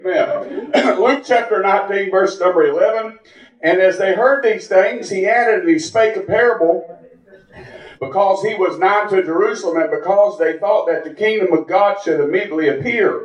Amen. Luke chapter 19, verse number 11. And as they heard these things, he added and he spake a parable, because he was nigh to Jerusalem, and because they thought that the kingdom of God should immediately appear.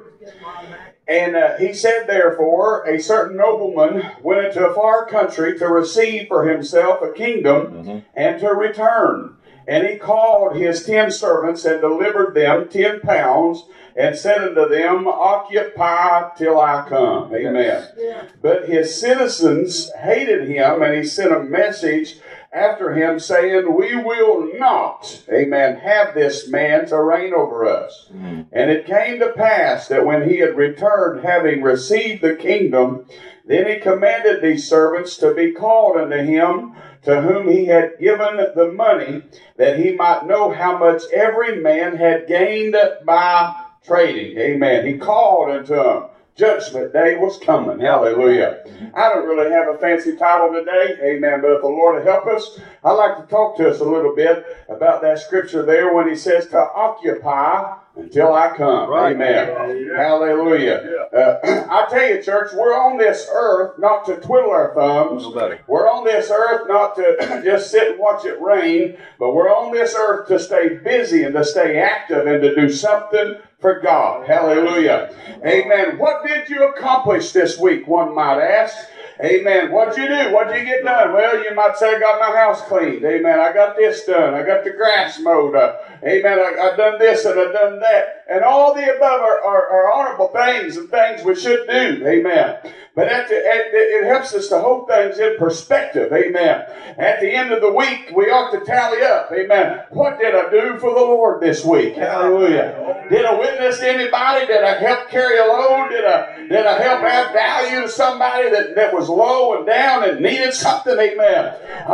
And he said, therefore, a certain nobleman went into a far country to receive for himself a kingdom and to return. And he called his 10 servants and delivered them 10 pounds and said unto them, occupy till I come. Amen. Yeah. But his citizens hated him, and he sent a message after him saying, we will not, amen, have this man to reign over us. And it came to pass that when he had returned, having received the kingdom, then he commanded these servants to be called unto him, to whom he had given the money, that he might know how much every man had gained by trading. Amen. He called unto them. Judgment day was coming. Hallelujah. I don't really have a fancy title today. Amen. But if the Lord will help us, I'd like to talk to us a little bit about that scripture there when he says to occupy until I come. Right. Amen. Yeah. Hallelujah. I tell you, church, we're on this earth not to twiddle our thumbs. We're on this earth not to just sit and watch it rain, but we're on this earth to stay busy and to stay active and to do something for God. Hallelujah. Amen. What did you accomplish this week, one might ask? Amen. What'd you do? What'd you get done? Well, you might say, I got my house cleaned. Amen. I got this done. I got the grass mowed. Amen. I've done this and I've done that. And all the above are honorable things and things we should do. Amen. But it helps us to hold things in perspective. Amen. At the end of the week, we ought to tally up. Amen. What did I do for the Lord this week? Hallelujah. Did I witness to anybody? Did I help carry a load? Did I help add value to somebody that was low and down and needed something? Amen.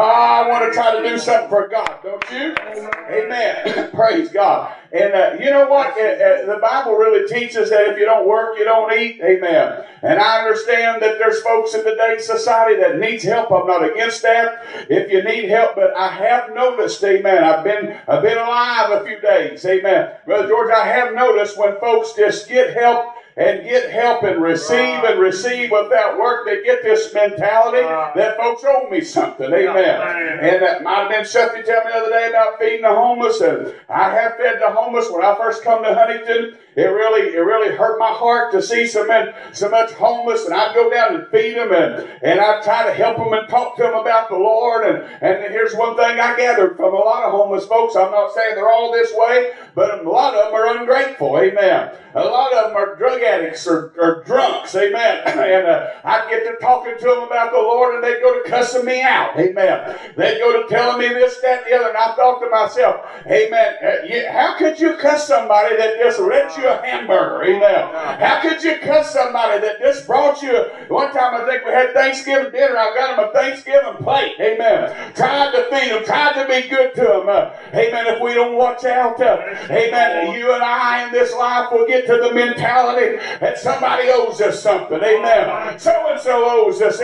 I want to try to do something for God, don't you? Amen. Praise God. And you know what? The Bible really teaches that if you don't work, you don't eat. Amen. And I understand that there's folks in today's society that needs help. I'm not against that. If you need help, but I have noticed, amen, I've been alive a few days. Amen. Brother George, I have noticed when folks just get help and receive without work, they get this mentality that folks owe me something. Amen. And that might have been something you tell me the other day about feeding the homeless. And I have fed the homeless when I first come to Huntington. It really hurt my heart to see so much homeless, and I'd go down and feed them, and I'd try to help them and talk to them about the Lord. And here's one thing I gathered from a lot of homeless folks. I'm not saying they're all this way, but a lot of them are ungrateful. Amen. A lot of them are drug addicts or drunks. Amen. And I'd get to talking to them about the Lord, and they'd go to cussing me out. Amen. They'd go to telling me this, that, and the other, and I thought to myself, amen, how could you cuss somebody that just lets you a hamburger? Amen. How could you cuss somebody that just brought you? One time I think we had Thanksgiving dinner. I got them a Thanksgiving plate. Amen. Tried to feed them. Tried to be good to them. Amen. If we don't watch out, amen, you and I in this life will get to the mentality that somebody owes us something. Amen. So-and-so owes us.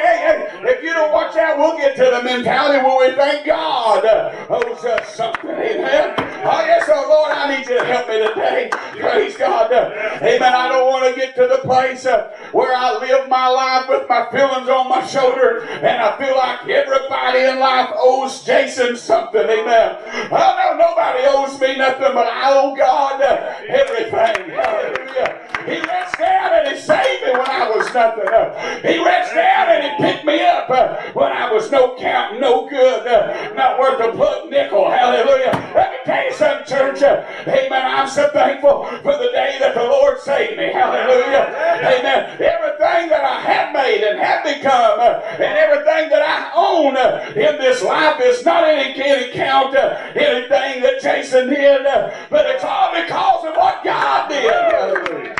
If you don't watch out, we'll get to the mentality where we thank God owes us something. Amen. Oh, yes, oh, Lord, I need you to help me today. Praise God. Amen. I don't want to get to the place where I live my life with my feelings on my shoulder and I feel like everybody in life owes Jason something. Amen. Oh, no, nobody owes me nothing, but I owe God everything. Hallelujah. He reached down and he saved me when I was nothing. He reached down and he picked me up when I was no count, no good, not worth a plug nickel. Hallelujah. Let me tell you something, church. Amen. I'm so thankful for the day that the Lord saved me. Hallelujah. Amen. Everything that I have made and have become and everything that I own in this life is not any count anything that Jason did, but it's all because of what God did. Hallelujah.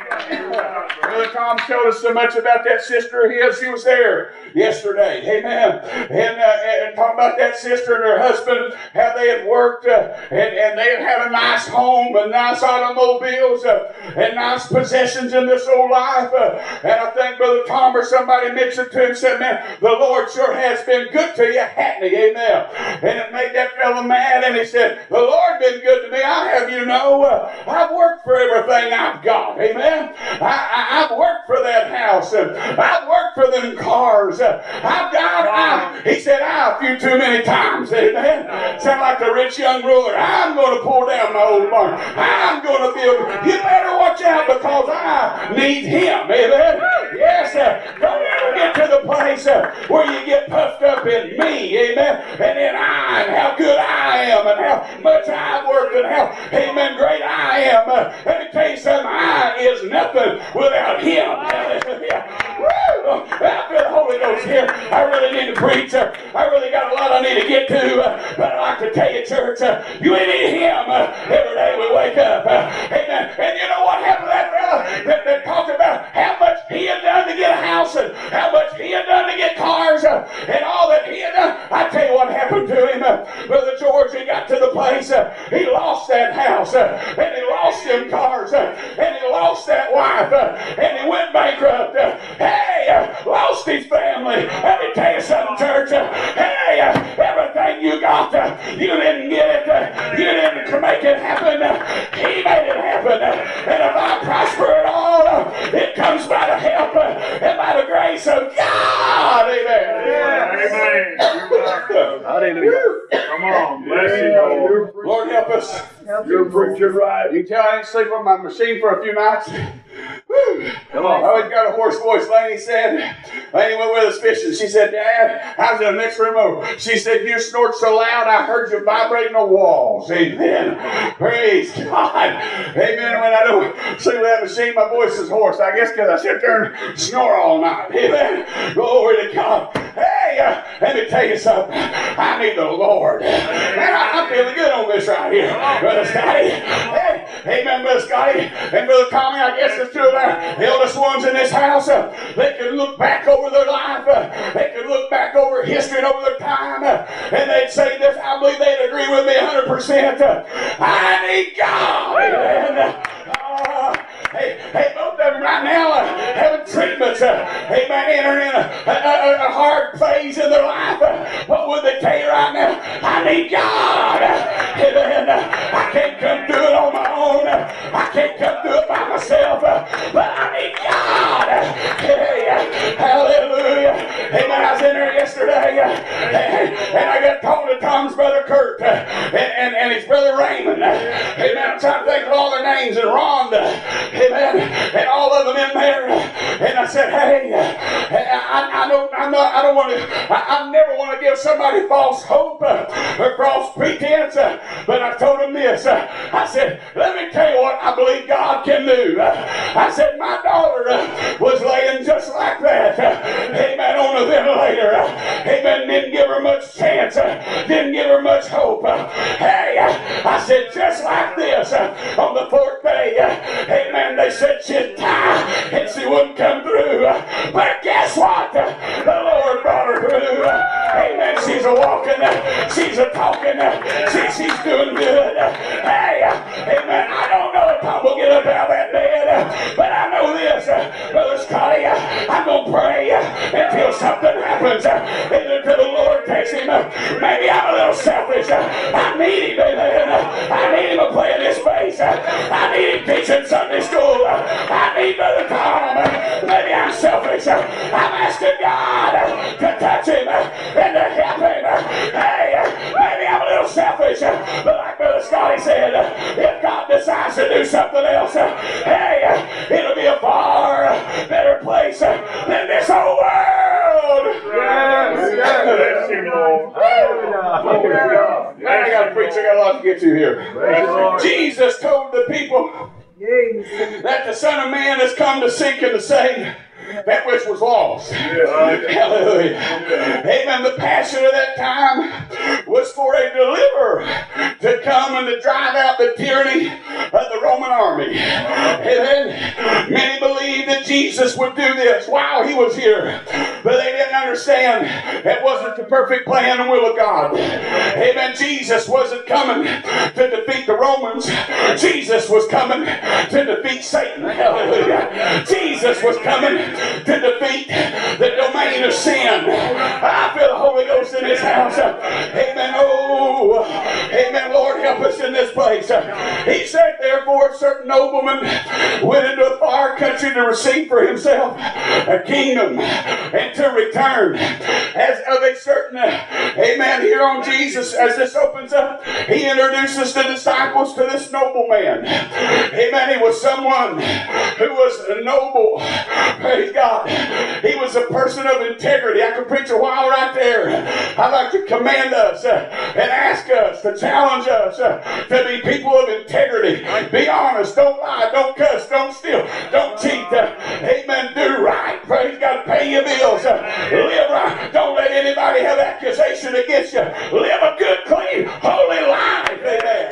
Brother Tom showed us so much about that sister of his. She was there yesterday. Amen. And talking about that sister and her husband, how they had worked and they had a nice home and nice automobiles and nice possessions in this old life. And I think Brother Tom or somebody mentioned to him, said, man, the Lord sure has been good to you, hasn't he? Amen. And it made that fellow mad, and he said, the Lord been good to me. I have, I've worked for everything I've got. Amen. I've worked worked for that house. I've worked for them cars. He said, a few too many times. Amen. Sound like the rich young ruler. I'm going to pull down my old barn. I'm going to build. You better watch out because I need him. Amen. Yes. Don't ever get to the place where you get puffed up in me. Amen. And in and how good I am and how much I've worked and how, amen, great I am. Let me tell you something. I is nothing without him. Hallelujah. I feel the Holy Ghost here. I really need to preach. I really got a lot I need to get to. But I'd like to tell you, church, you need him every day we wake up. Amen. And you know what happened to that fella that talked about how much he had done to get a house and how much he had done to get cars and all that he had done? I tell you what happened to him. Brother George, he got to the place, he lost that house and he lost them cars and he lost that wife and he went bankrupt. Lost his family. Let me tell you something, church. Everything you got, you didn't get it. You didn't make it happen. He made it happen. And if I prosper at all, it comes by the help and by the grace of God. Amen. Amen. Hallelujah. Come on. Bless you, Lord. Lord, help us. You're preaching right. You can tell I didn't sleep on my machine for a few nights. Come on. I always got a hoarse voice. Laney went with us fishing. She said, Dad, I was in the next room over. She said, you snort so loud I heard you vibrating the walls. Amen. Praise God. Amen. When I don't sleep with that machine, my voice is hoarse. I guess because I sit there and snore all night. Amen. Glory to God. Let me tell you something. I need the Lord. Man, I'm feeling good on this right here. Brother Scotty. Amen, Brother Scotty. And Brother Tommy, I guess the two of our eldest ones in this house, they can look back over their life. They can look back over history and over their time. And they'd say this, I believe they'd agree with me 100%. I need God. Amen. Both of them right now having treatments. Amen. Entering in a hard phase in their life. What would they tell you right now? I need God. Amen. I can't come through it on my own. I can't come through it by myself. But I need God. Hallelujah. Amen. I was in there yesterday and I got told to Tom's brother Kurt and his brother Raymond. Amen. I'm trying to think of all their names and Rhonda. Amen. And all of them in there. And I said, I never want to give somebody false hope or false pretense. But I told them this. I said, let me tell you what I believe God can do. I said, my daughter was laying just like that. Amen. On a ventilator. Amen. Didn't give her much chance. Didn't give her much hope. I said, just like this. On the fourth day. Amen. They said she'd die and she wouldn't come through. But guess what? The Lord brought her through. Amen. She's a walking. She's a talking. She's doing good. Amen. I don't know if Tom will get up out of that bed, but I know this, Brother Scotty. I'm going to pray until something happens. Either till the Lord takes him. Maybe I'm a little selfish. I need him. Amen. I need him to play in this space. I need him teaching Sunday school. I need Brother Tom. Maybe I'm selfish. I'm asking God to touch him and to help him. Maybe I'm a little selfish. But like Brother Scotty said, if God decides to do something else, it'll be a far better place than this whole world. Bless you, Lord. I got to preach. I got a lot to get to here. Jesus told the people that the Son of Man has come to seek and to save that which was lost. Hallelujah. Amen. The passion of that time was for a deliverer to come and to drive out the tyranny of the Roman army. Amen. Many believed that Jesus would do this while he was here, but they didn't understand that wasn't the perfect plan and will of God. Amen. Jesus wasn't coming to defeat the Romans. Jesus was coming to defeat Satan. Hallelujah. Jesus was coming to defeat the domain of sin. I feel the Holy Ghost in this house. Amen. Oh, amen. Amen. Lord, help us in this place. He said, therefore, a certain nobleman went into a far country to receive for himself a kingdom and to return. As of a certain, amen, here on Jesus, as this opens up, he introduces the disciples to this nobleman. Amen. He was someone who was noble. Praise God. He was a person of integrity. I could preach a while right there. I'd like to command us and ask us to challenge us to be people of integrity. Be honest. Don't lie. Don't cuss. Don't steal. Don't cheat. Amen. Do right. Praise God. Pay your bills. Live right. Don't let anybody have accusation against you. Live a good, clean, holy life. Amen.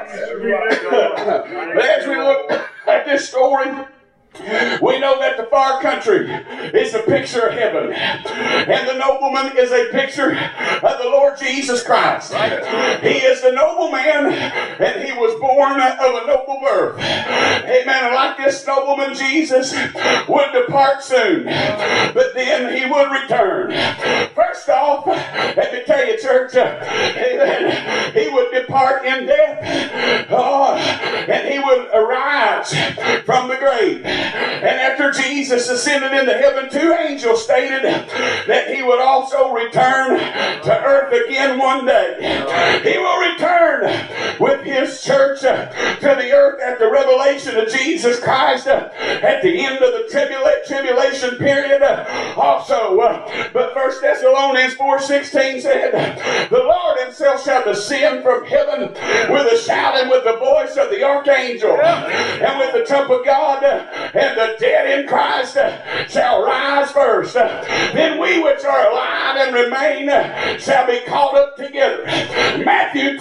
But as we look at this story, we know that the far country is a picture of heaven, and the nobleman is a picture of the Lord Jesus Christ. He is the nobleman, and he was born of a noble birth. Amen. And like this nobleman, Jesus would depart soon, but then he would return. First off, let me tell you, church, amen, he would depart in death, and he would arise from the grave. And after Jesus ascended into heaven, 2 angels stated that he would also return to earth again one day. He will return with his church to the earth at the revelation of Jesus Christ at the end of the tribulation period also. But 1 Thessalonians 4:16 said, the Lord himself shall descend from heaven with a shout and with the voice of the archangel and with the trump of God, and the dead in Christ shall rise first. Then we which are alive and remain shall be caught up together. Matthew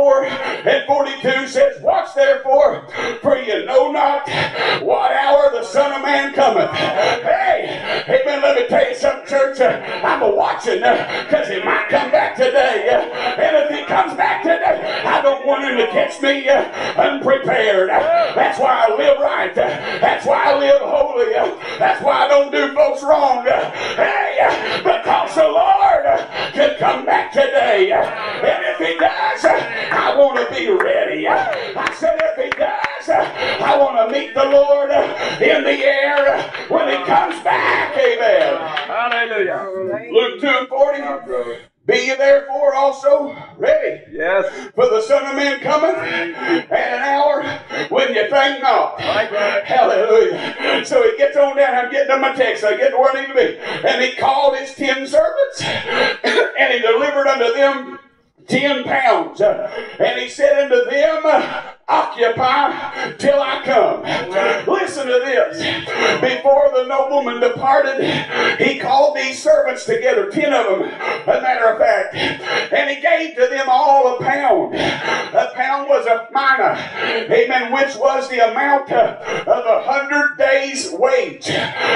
24:42 says, watch therefore, for you know not what hour the Son of Man cometh. Hey, amen. Let me tell you something, church. I'm a-watching because he might come back today. And if he comes back today, I don't want him to catch me unprepared. That's why I live right. That's why I live holy. That's why I don't do folks wrong. Hey, because the Lord could come back today. And if he does, I want to be ready. I said if he does, I want to meet the Lord in the air when he comes back. Amen. Hallelujah. Luke 2:40. Be ye therefore also ready. Yes. For the Son of Man cometh at an hour when you think not. Hallelujah. So he gets on down. I'm getting to my text. I get to where I need to be. And he called his 10 servants and he delivered unto them 10 pounds. And he said unto them, occupy till I come. Listen to this. Before the nobleman departed, he called these servants together, 10 of them, as a matter of fact, and he gave to them all a pound. A pound was a mina, amen, which was the amount of 100 days' wage.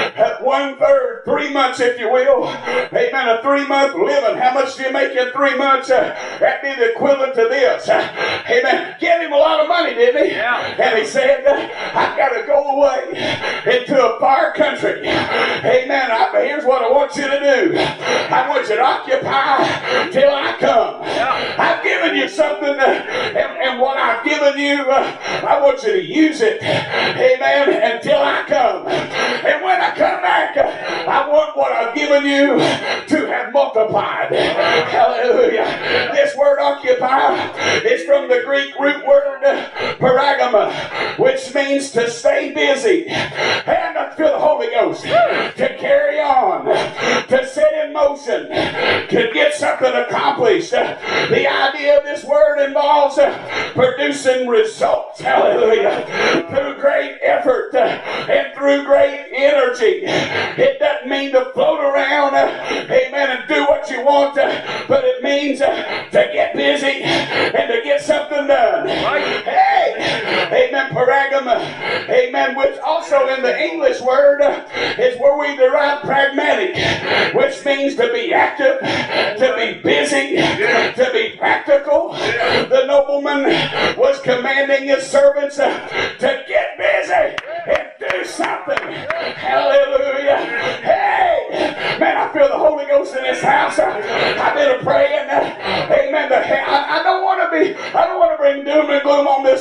1/3, 3 months, if you will. Amen, a 3-month living. How much do you make in 3 months? That'd be the equivalent to this. Amen. Get him a lot of money, didn't he? Yeah. And he said, I've got to go away into a far country. Amen. Here's what I want you to do. I want you to occupy till I come. Yeah. I've given you something, and what I've given you, I want you to use it. Amen. Until I come. And when I come back, I want what I've given you to have multiplied. Hallelujah. This word occupy is from the Greek root word paragama, which means to stay busy, and to feel the Holy Ghost, to carry on, to set in motion, to get something accomplished. The idea of this word involves producing results. Hallelujah. Through great effort and through great energy. It doesn't mean to float around, amen, and do what you want, but it means to get busy and to get something done. Hey, amen, paragama, amen, which also in the English word is where we derive pragmatic, which means to be active, to be busy, to be practical. The nobleman was commanding his servants to get busy and do something. Hallelujah. Hey, man, I feel the Holy Ghost in this house. I've been praying. Amen. I don't want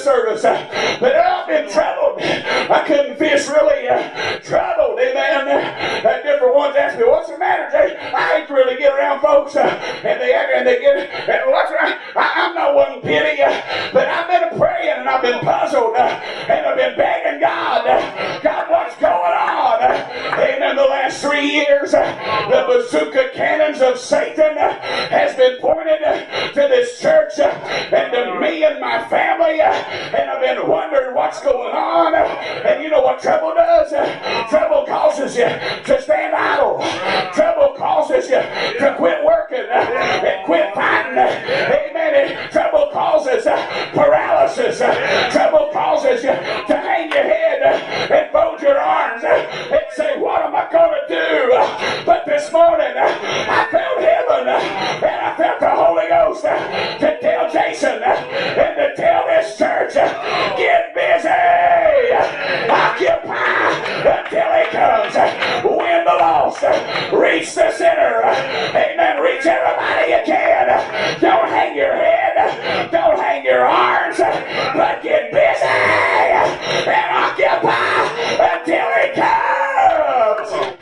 service. But I've been troubled. I couldn't fish really. Troubled, amen. Different ones ask me, what's the matter, Jay? I hate to really get around folks, and they get, and what's right? I'm not one pity, but I've been praying and I've been puzzled, and I've been begging God, what's going on? Amen. The last 3 years, the bazooka cannons of Satan has been pointed to this church and to me and my family, and I've been wondering what's going on. And you know what trouble does? Trouble causes you to stand idle. Trouble causes you to quit working and quit fighting. Amen. And trouble causes paralysis. Trouble causes you to hang your head and fold your arms and say, what am I going to do? But this morning, I felt heaven and I felt the Holy Ghost to tell Jason and to tell this church, get busy, occupy until he comes, win the lost, reach the sinner, amen, reach everybody you can. Don't hang your head, don't hang your arms, but get busy and occupy until he comes.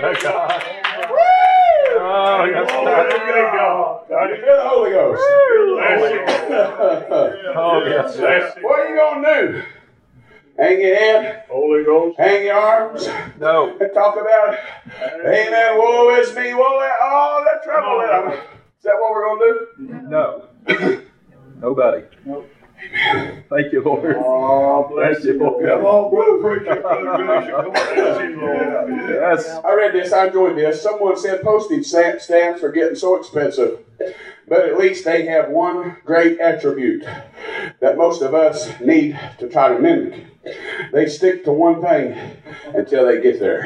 Oh, yes, You feel the Holy Ghost. Oh, yes. What are you going to do? Hang your head? Holy Ghost. Hang your arms? No. And talk about, amen, woe is me, woe is all the trouble that I'm. Is that what we're going to do? No. Nobody. Nope. Thank you, Lord. Oh, bless you, Lord. Come on, brother preacher. Yes. I read this, I enjoyed this. Someone said postage stamps are getting so expensive, but at least they have one great attribute that most of us need to try to mimic. They stick to one thing until they get there.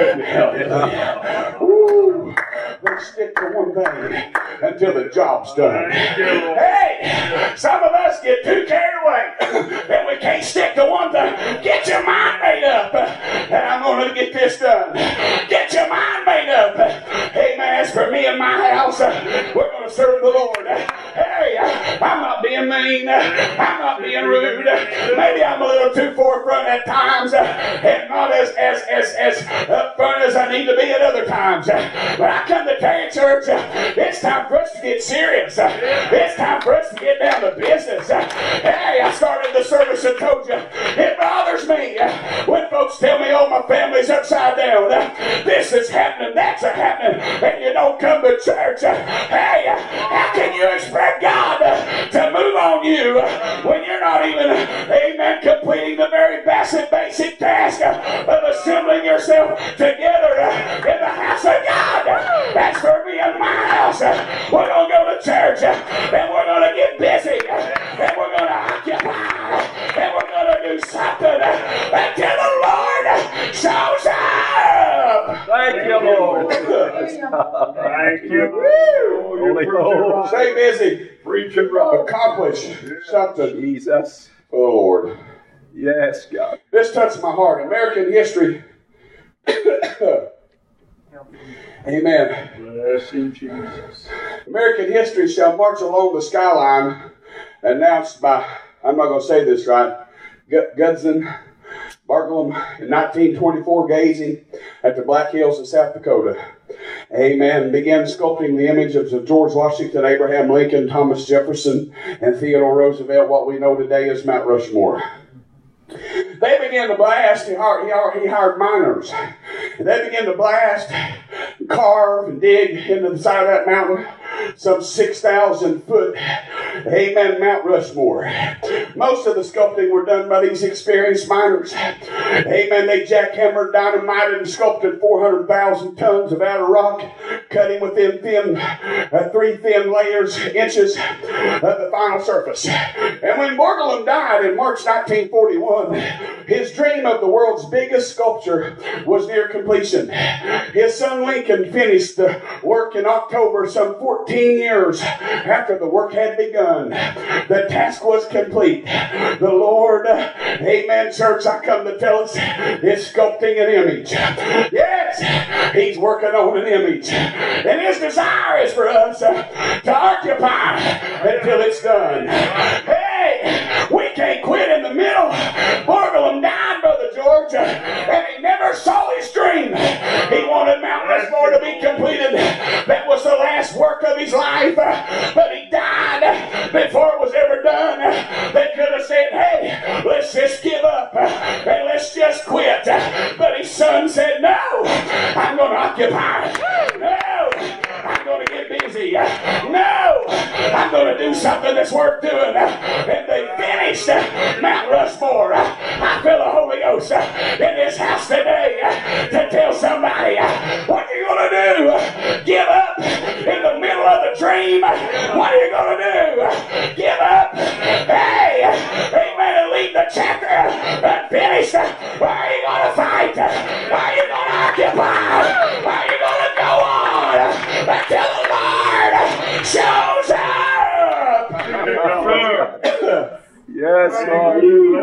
Woo. They stick to one thing until the job's done. Hey, some of us get too carried away and we can't stick to one thing. Get your mind made up, and I'm going to get this done. Get your mind made up. Hey, man, as for me and my house, we're going to serve the Lord. Hey, I'm not being mean. I'm not being rude. Maybe I'm a little too forefront at times and not as upfront as I need to be at other times. But I come to tell you, church, it's time for us to get serious. It's time for us to get down to business. Hey, I started the service and told you, it bothers me when folks tell me, oh, my family's upside down. This is happening, that's a happening, and you don't come to church. Hey, how can you expect God to move on you when you're not even, amen, completing the very basic task of assembling yourself together in the house of God? That's for me and my house. We're going to go to church and we're going to get busy and we're going to occupy and we're going to do something until the Lord shows up. Thank you, Lord. Thank you. Holy Ghost. Stay busy. Preach and rock. Accomplish something Jesus. for the Lord. Yes, God. This touched my heart. American history. Amen. Bless you, Jesus. American history shall march along the skyline, announced by, I'm not going to say this right, Gudson Bartolom in 1924, gazing at the Black Hills of South Dakota. Amen. Began sculpting the images of George Washington, Abraham Lincoln, Thomas Jefferson, and Theodore Roosevelt, what we know today as Mount Rushmore. They began to blast. He hired miners. They began to blast, carve, and dig into the side of that mountain, some 6,000 foot, amen, Mount Rushmore. Most of the sculpting were done by these experienced miners. Amen. They jackhammered, dynamited, and sculpted 400,000 tons of outer rock, cutting within three thin inches of the final surface. And when Bartolom died in March 1941, his dream of the world's biggest sculpture was near completion. His son Lincoln finished the work in October, some 14 years after the work had begun. The task was complete. The Lord, amen, church, I come to tell us, is sculpting an image. Yes, He's working on an image. And His desire is for us to occupy until it's done. Hey, we can't quit be completed. That was the last work of his life. But he died before it was ever done. They could have said, hey, let's just give up and let's just quit. But his son said, no, I'm going to occupy. No, I'm going to get busy. No, I'm going to do something that's worth doing. And they finished Mount Rushmore. I feel the Holy Ghost in this house today to tell somebody, what are you going to do? Give up in the middle of the dream? What are you going to do? Give up? Hey, amen, and leave the chapter unfinished. Why are you going to fight? Why are you going to occupy? Why are you going to go on until the Lord shows up? Yes, Lord.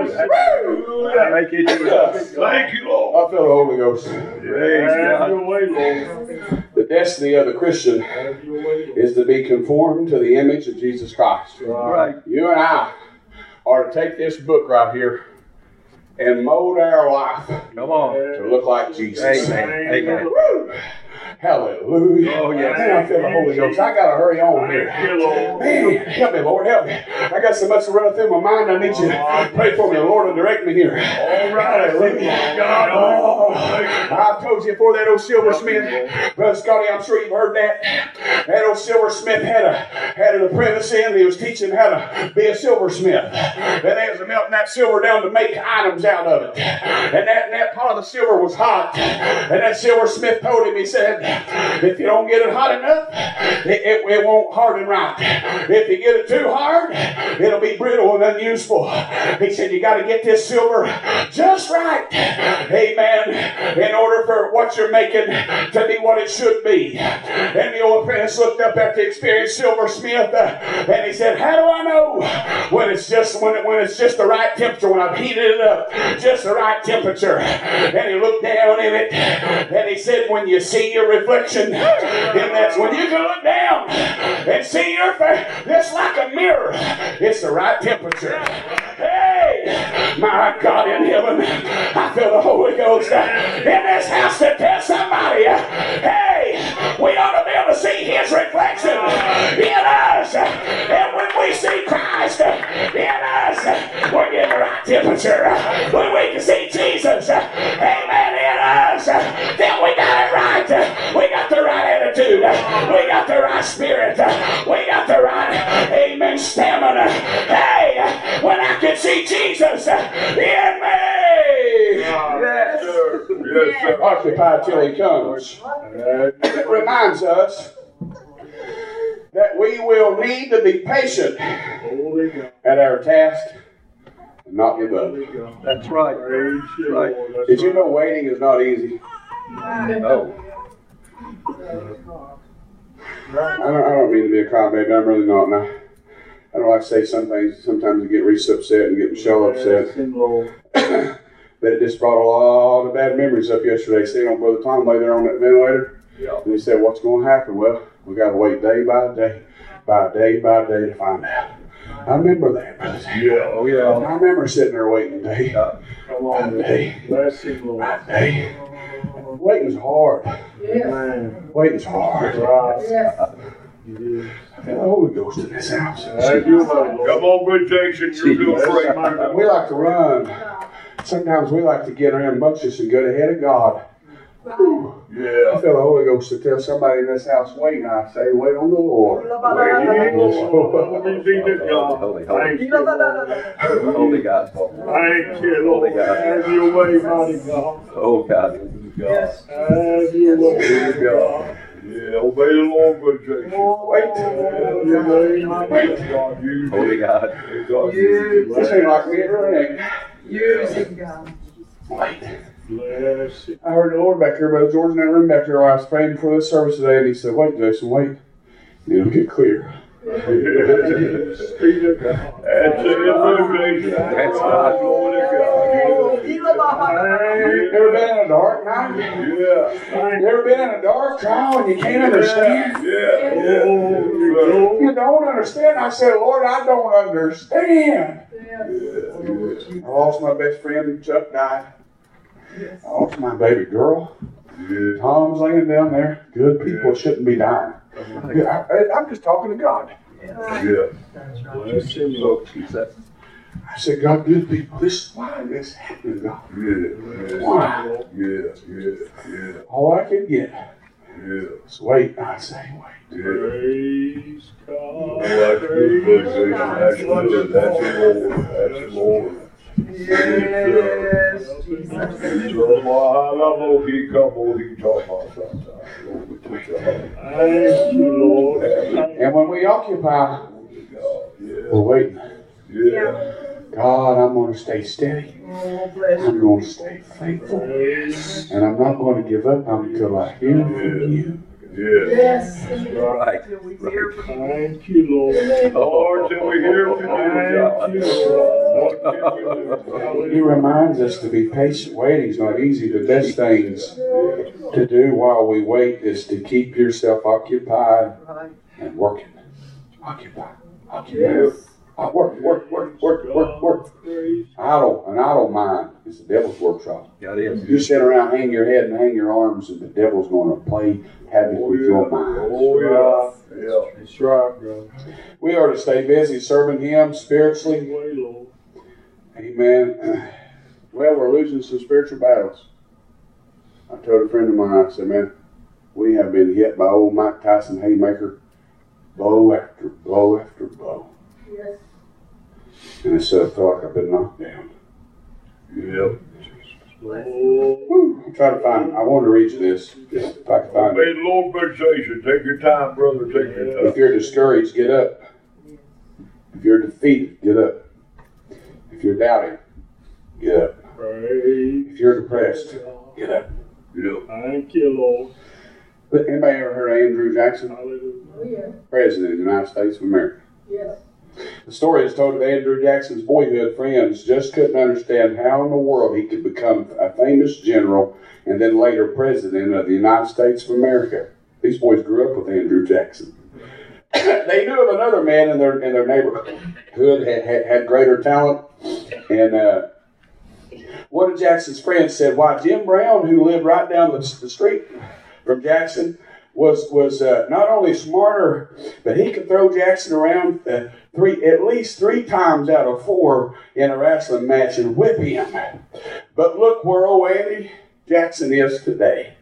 Thank you, Jesus. Thank you, Lord. I feel the Holy Ghost. Praise Have God. your way, Lord. The destiny of the Christian Have your way, Lord. is to be conformed to the image of Jesus Christ. Right. You and I are to take this book right here and mold our life Come on. to look like Jesus. Amen. Amen. Woo! Hallelujah. Oh, yes. Man, I feel the Holy Ghost. I got to hurry on here. Thank you, Lord. Man, help me, Lord, help me. I got so much running through my mind. I need you to pray for me, Lord, and direct me here. All right. Hallelujah. God. Oh, I've told you before, that old silversmith, Brother Scotty, I'm sure you've heard that. That old silversmith had an apprentice in. He was teaching how to be a silversmith. And they was melting that silver down to make items out of it. And that pot of the silver was hot. And that silversmith told him, he said, if you don't get it hot enough, it won't harden right. If you get it too hard, it'll be brittle and unuseful. He said, you got to get this silver just right. Amen. In order for what you're making to be what it should be. And the old apprentice looked up at the experienced silversmith and he said, how do I know when it's just the right temperature, when I've heated it up, just the right temperature? And he looked down in it and he said, when you see your reflection, and that's when you can look down and see your face just like a mirror, it's the right temperature. Hey, my God in heaven, I feel the Holy Ghost in this house to tell somebody, hey, we ought to be able to see His reflection in us. And when we see Christ in us, we're getting the right temperature. When we can see Jesus, amen, in us, then we got it right. We got the right attitude. We got the right spirit. We got the right, amen, stamina. Hey, when I can see Jesus in me. Yes, sir. Yes, sir. Occupy till He comes. It reminds us that we will need to be patient Holy God. at our task and not give up. Holy God. That's right. Praise you, Right. Lord. That's Did you right. know waiting is not easy? Oh. I don't mean to be a crybaby. I'm really not. And I don't like to say some things. Sometimes I get Reese upset and get Michelle upset. Yes, Lord. But it just brought a lot of bad memories up yesterday. Seeing on Brother Tom lay there on that ventilator. Yeah. And he said, what's going to happen? Well, we got to wait day by day to find out. I remember that, brother. Yeah. Oh, yeah. I remember sitting there waiting day Come on. Hey. Bless him, Lord. by day. Waiting's hard. Amen. Waiting's hard. Right. Yes. It is. The Holy Ghost in this house. Have your way, Lord. Come on, good Jason. You're doing great. We like to run. Sometimes we like to get rambunctious and get ahead of God. I Yeah. feel the Holy Ghost to tell somebody in this house, wait, I say, wait on the Lord. Wait, Holy be to God. Holy, Thank you, Lord. Holy God. Thank you, Lord. Holy God. Have your way, mighty God. Oh, God. Yes. Have your way, God. Yeah, obey the Lord, good Jason. Wait. Have your way, mighty God. Use Holy it. God. God, This ain't like me, it really ain't. Using God. Wait. bless it. I heard the Lord back here, Brother George, in that room back there while I was praying before this service today, and he said, wait, Jason, wait. It'll get clear. Speak of God. That's it, Jason. That's God. Glory to God. Ever been in a dark night? Yeah. You ever been in a dark trial and you can't understand? Yeah. You don't understand? I said, Lord, I don't understand. I lost my best friend, Chuck died. I lost my baby girl. Yeah. Tom's laying down there. Good people shouldn't be dying. I'm just talking to God. Yeah. Bless him, Lord. I said, God, good people, this is why this happened, God. Yeah. Why? Yeah. All I could get Yeah. was wait. I say, wait. Praise God. Oh, that's good, that's good. That's the Lord. Yes. Thank you, Lord. And when we occupy, we're waiting. Yeah. God, I'm going to stay steady. Oh, bless I'm you. going to stay faithful. And I'm not going to give up until I hear from you. Yeah. Yes. Right. Till we hear from you. Thank you, Lord. Lord, till we hear from you. Thank you, Lord. He reminds us to be patient. Waiting's not easy. The best things to do while we wait is to keep yourself occupied Right. and working. Occupy. Work. An idle mind is the devil's workshop. Yeah, it is. You sit around, hang your head and hang your arms, and the devil's going to play havoc with your mind. Oh, yeah. That's right, brother. We are to stay busy serving Him spiritually. Way, Lord. Amen. Well, we're losing some spiritual battles. I told a friend of mine, I said, man, we have been hit by old Mike Tyson haymaker, blow after blow after blow. Yes. And I said, I feel like I've been knocked down. Yep. Woo. I'm trying to find, I wanted to read you this, if I can find May it. the Lord bless you. Take your time, brother. Take your time. If you're discouraged, get up. If you're defeated, get up. If you're doubting, get up. Praise If you're depressed, get up. you. Thank you, Lord. But anybody ever heard of Andrew Jackson? Hallelujah. Oh, yeah. President of the United States of America. Yes. The story is told of Andrew Jackson's boyhood friends just couldn't understand how in the world he could become a famous general and then later president of the United States of America. These boys grew up with Andrew Jackson. They knew of another man in their neighborhood who had greater talent. And one of Jackson's friends said, why, Jim Brown, who lived right down the street from Jackson, was not only smarter, but he could throw Jackson around at least three times out of four in a wrestling match and whip him. But look where old Andy Jackson is today.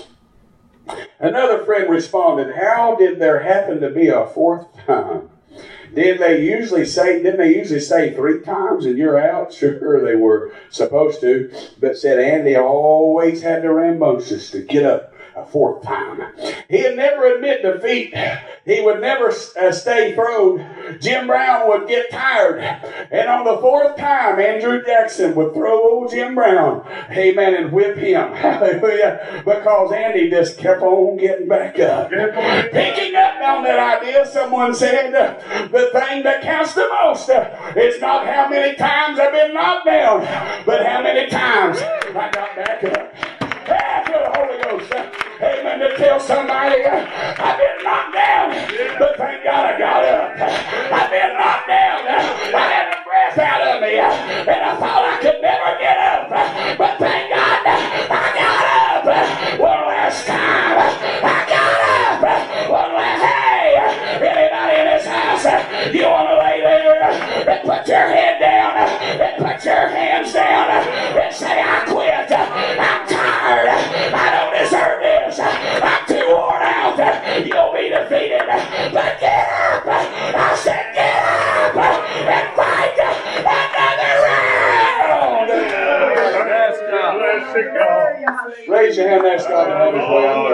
Another friend responded, how did there happen to be a fourth time? Didn't they usually say three times and you're out? Sure, they were supposed to, but said Andy always had the rambunctious to get up a fourth time. He'd never admit defeat. He would never stay thrown. Jim Brown would get tired. And on the fourth time, Andrew Jackson would throw old Jim Brown, amen, and whip him. Hallelujah. Because Andy just kept on getting back up. Picking up on that idea, someone said, the thing that counts the most is not how many times I've been knocked down, but how many times I got back up. After the Holy Ghost, amen, to tell somebody, I've been knocked down, but thank God I got up. I've been knocked down, I had the breath out of me, and I thought I could never get up, but thank God I got up. One last time, I got up. One last, hey, anybody in this house, you want to lay there and put your head down and put your hands down and say, I quit. I'm tired. I don't deserve this. I'm too worn out. You'll be defeated. But get up. I said get up and fight another round. Raise your hand, ask God to have His way on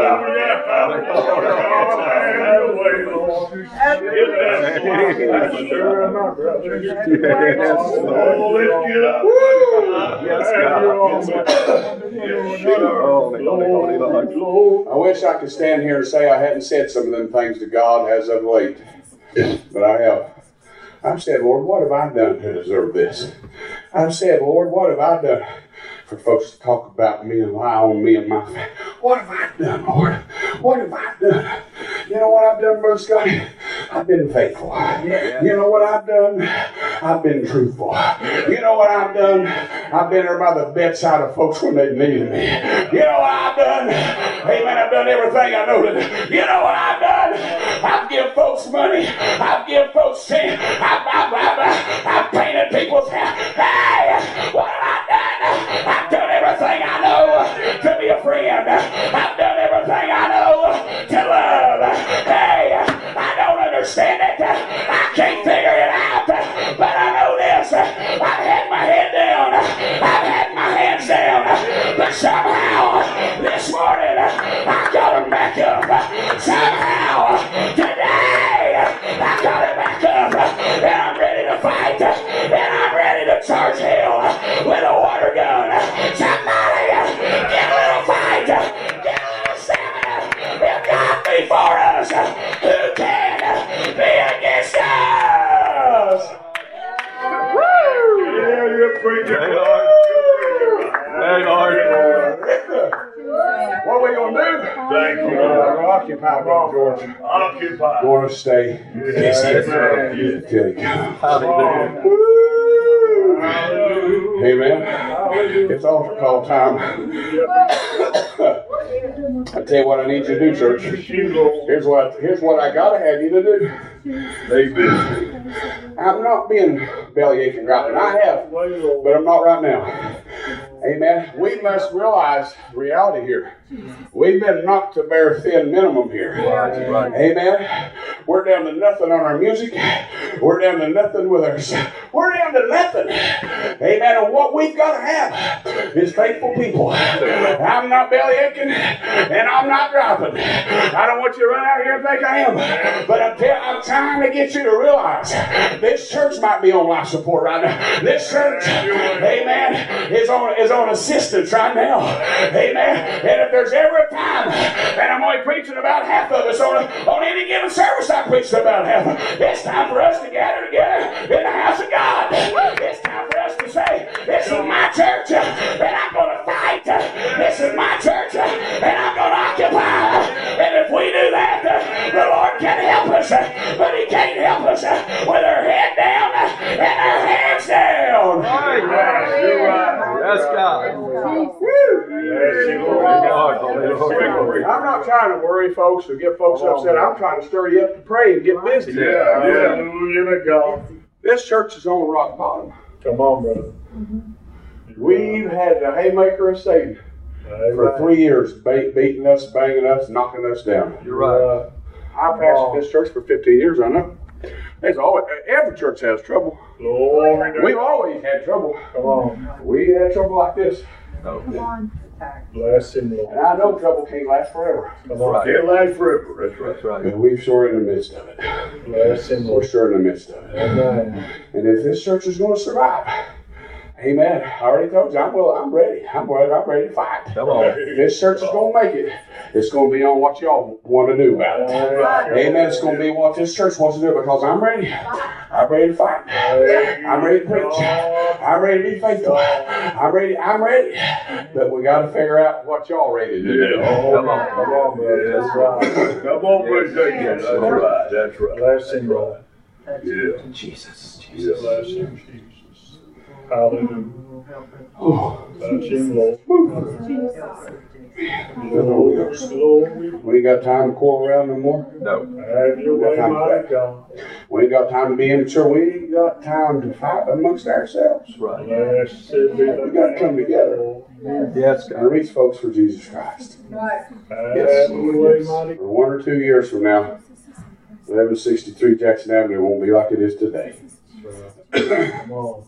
I wish I could stand here and say I hadn't said some of them things to God as of late, but I have. I've said, Lord, what have I done to deserve this? I've said, Lord, what have I done for folks to talk about me and lie on me and my family? What have I done, Lord? What have I done? You know what I've done, Brother Scotty? I've been faithful. You know what I've done? I've been truthful. You know what I've done? I've been there by the bedside of folks when they needed me. You know what I've done? Amen. I've done everything I know to do. You know what I've done? I've given folks money. I've given folks sin. I've painted people's hair. Hey, what have I done? I've done everything I know to be a friend. I've done everything I know to love. Hey, I don't understand it. I can't figure it out. But I know this. I've had my head down. I've had my hands down. But somehow, this morning, I got them back up. Somehow, today, I got it back up. And I'm ready to fight. And I'm ready to charge hell with a water gun. Somebody, get a little fight. Get a little stamina. If God be for us, who can be against us? Yeah, you're preaching. Hey, Lord. Hey, Lord. What are we going to do? Thank you, We're Lord. going to occupy, Brother George. Occupy. Going to stay Yes, sir. till he comes. Hallelujah. Amen. It's altar call time. I tell you what I need you to do, church. Here's what I gotta have you to do. I'm not being bellyaching right now. I have, but I'm not right now. Amen. We must realize reality here. We've been knocked to bare thin minimum here. Right. Amen. We're down to nothing on our music. We're down to nothing with our. We're down to nothing. Amen. And what we've got to have is faithful people. I'm not bellyaching and I'm not dropping. I don't want you to run out here and think I am. But I'm trying to get you to realize this church might be on life support right now. This church, amen, is on assistance right now. Amen. And if there's ever a time, and I'm only preaching about half of us on any given service, I preach about half. It's time for us to gather together in the house of God. It's time for us to say, this is my church, and I'm going to fight. This is my church, and I'm going to occupy. And if we do that, the Lord can help us, but He can't help us with our head down and our hands down. Right. Yes, God. I'm not trying to worry folks or get folks upset. I'm trying to stir you up to pray and get busy. Hallelujah to God. This church is on rock bottom. Come on, brother. We've had the haymaker of Satan for 3 years, beating us, banging us, knocking us down. You're right. I pastored this church for 15 years, I know. There's always, every church has trouble. Glory to We've God. always had trouble. Come on. We had trouble like this. Bless him, Lord. And I know trouble can't last forever. Come on. Right. Can't last forever. That's right. That's right. But we're sure in the midst of it. Bless him, We're Lord. sure in the midst of it. Amen. And if this church is going to survive, amen. I already told you, I'm ready. I'm ready to fight. Come on. If this church is going to make it, it's going to be on what y'all want to do about it. Amen. It's going to be what this church wants to do because I'm ready. I'm ready to fight. I'm ready to preach. I'm ready to be faithful. I'm ready. But we got to figure out what y'all ready to do. Come on. Come on, brother. That's right. Come on, brother. That's right. That's right. Bless him, Lord. Yeah. Jesus. Yeah. Bless him, Jesus. Hallelujah. Oh, Bless him, Lord. Glory. we ain't got time to quarrel around no more. No. Have your way, mighty God. We ain't got time to be immature. We ain't got time to fight amongst ourselves. That's right. Blessed be the We got to come together Yes, God. and reach folks for Jesus Christ. Have your way, mighty For 1 or 2 years from now, 1163 Jackson Avenue won't be like it is today. God. Come on.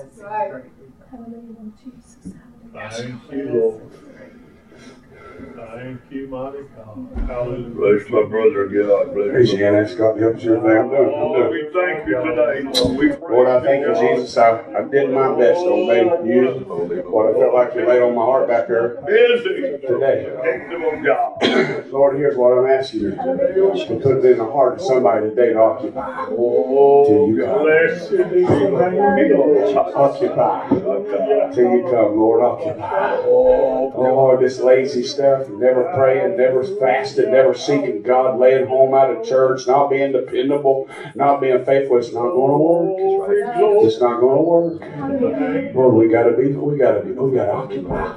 Thank you, Lord. Thank you, mighty God. Hallelujah. Bless my brother God. Praise you, and ask God to help us everything I'm doing. Oh, we thank you today, Lord. We Lord, I thank you, Jesus. I did my best to obey you. What I felt like you laid on my heart back there busy today. kingdom of God. Lord, here's what I'm asking you. To put it in the heart of somebody today to occupy. Oh, Till you come. blessed be the name of God. Occupy. Till you come, Lord, occupy. Oh, Lord, this lazy stuff Yeah, never praying, never fasting, never seeking God, laying home out of church, not being dependable, not being faithful. It's not going to work. It's not going to work. Lord, we gotta occupy.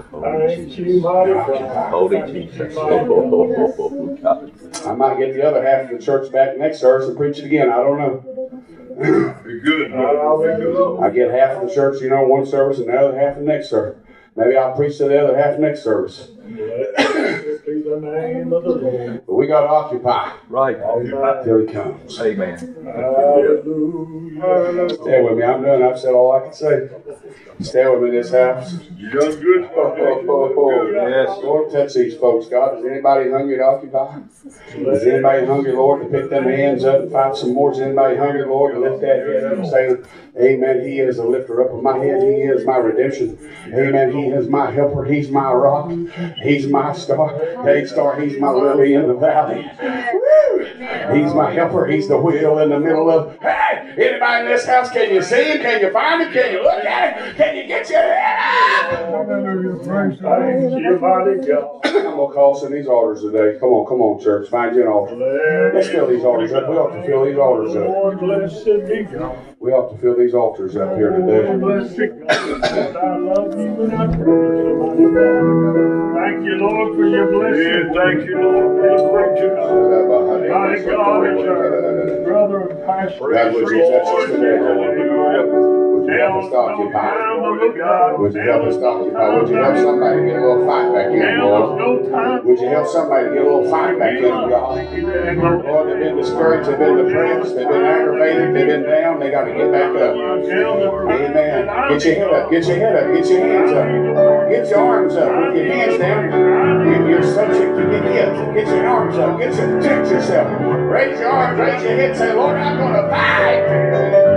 Holy Jesus. I might get the other half of the church back next service and preach it again. I don't know. Be good, brother. Be good. I get half of the church, one service, and the other half the next service. Maybe I'll preach to the other half next service. But we got to occupy. Right. Till he comes. Amen. Stay with me. I'm done. I've said all I can say. Stay with me in this house. You done good. Yes. Lord, touch these folks, God. Is anybody hungry to occupy? Is anybody hungry, Lord, to pick them hands up and find some more? Is anybody hungry, Lord, to lift that head up and say, Amen, He is the lifter up of my head. He is my redemption. Amen, He is my helper. He's my rock. He's my star. Day star. He's my lily in the valley. Woo! He's my helper. He's the wheel in the middle of. Hey! Anybody in this house, can you see Him? Can you find Him? Can you look at Him? Can you get your head up? I'm going to call some of these altars today. Come on, church. Find you an altar. Let's fill these altars up. We ought to fill these altars up. We ought to fill these altars up here today. Thank you, Lord, for your blessing. Yeah, thank you, Lord, for your preachers. My God, it's our brother and pastor. God, would you touch us today, Lord? Would you help us to occupy? Would you help us to occupy? Would you help somebody to get a little fight back in, Lord? Would you help somebody to get a little fight back in, God? Lord, they've been discouraged, they've been depressed, they've been aggravated, they've been down, they got to get back up. Amen. Get your head up, get your head up, get your hands up. Get your arms up, with your hands down. You're subject to get hit. Get your arms up, protect yourself. Raise your arms, raise your head, say, Lord, I'm going to fight.